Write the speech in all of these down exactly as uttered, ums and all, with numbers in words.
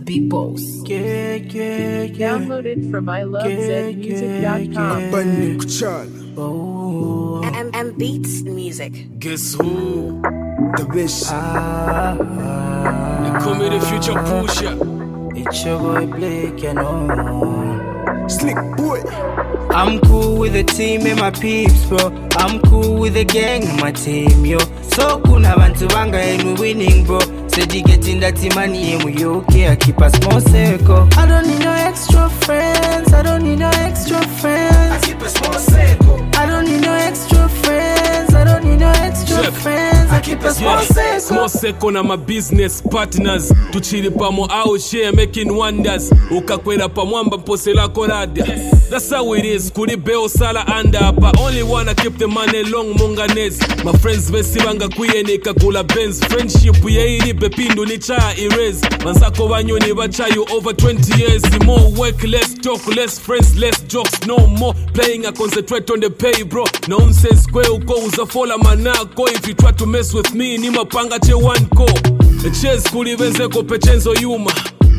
big boss. Yeah, yeah, yeah. Downloaded from I love Z music dot com. Bunny Kuchal, Oh, M M Beats Music. Guess who? the bitch. ah, They call me the future pusher. it's your boy Blake, you know. Slick boy. I'm cool with the team and my peeps, bro. I'm cool with the gang and my team, yo. So kuna bantu banga and we winning, bro. Said you getting that money and we okay. I keep a small circle. I don't need no extra friends. I don't need no extra friends. I keep a small circle. I don't need no extra friends. I don't need no extra Check. friends. I keep a small Yeah, circle. small circle na my business partners. Tuchili pamo out share making wonders. Ukakwera pamwamba posela korada. That's how it is. Kuri beo sala anda pa. Only wanna keep the money long munganes. My friends besi banga kuye kula Benz. Friendship ye iri bepindu ni cha erase. Mansako banyo ni bachayu over twenty years. More work, less talk, less friends, less jokes. No more playing. I concentrate on the pay, bro. Nonsense kwe uko uzafola manako. If you try to mess with me, ni mapanga che one ko. The chase kuli benze ko pechenzo yuma.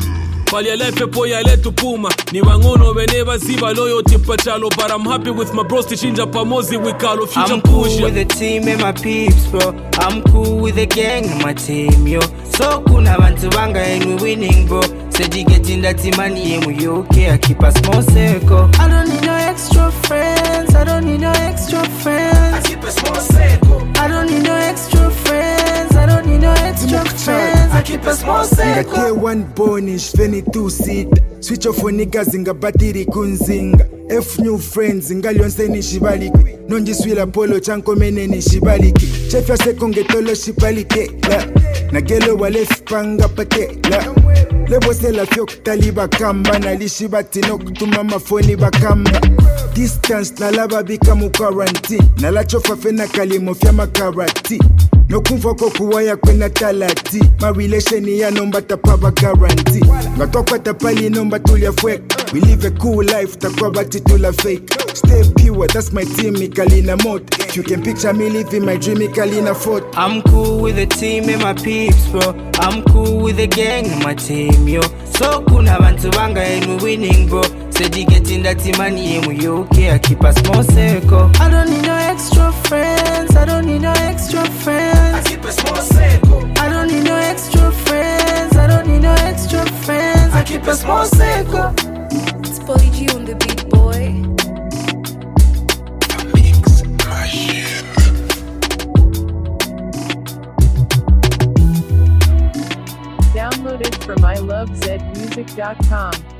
Pali life po ya letu puma. Ni wangono beneva ziba loyalty pachalo. But I'm happy with my bros tichinja pamozi wikalo future I'm cool pusher. with the team and my peeps, bro. I'm cool with the gang and my team, yo. So kuna bantu banga and we winning, bro. Said you getting that money and we okay. I keep a small circle. I don't need no extra friends. I don't need no extra friends. I keep a small circle. I don't need no extra friends. I don't need no extra friends. I keep a small Ngate circle. one bonish, twenty-two seat. Switch off for niggas inga batiri kunzinga. F new friends inga lyonse ni shibaliki. Nonji swila polo chanko mene ni shibaliki. Chef ya sekonge tolo shibalike la. Nagelo wale fipanga pate la. Lebo se la fiok taliba kamba. Na lishi bati nokutuma mafoni bakamba. Distance na laba bikamu quarantine. Na la chofa fena kalimo fya makarati. No kumfoko kuwaya kwena talati. My relation ya nomba tapaba guarantee. Ngatokwa tapali nomba tulia fwek. We live a cool life takwa bati tula fake. Stay pure, that's my team, Mikalina mode. If you can picture me living my dream, Mikalina fort. I'm cool with the team and my peeps, bro. I'm cool with the gang and my team, yo. So kuna bantu banga and we winning, bro. Said you getting that money and we okay. I keep a small circle. I don't need no extra friends. I don't need no extra friends. I keep a small circle. I don't need no extra friends. I don't need no extra friends. I keep a small circle. It's Polly G on the beat, boy. Downloaded from I love Z music dot com.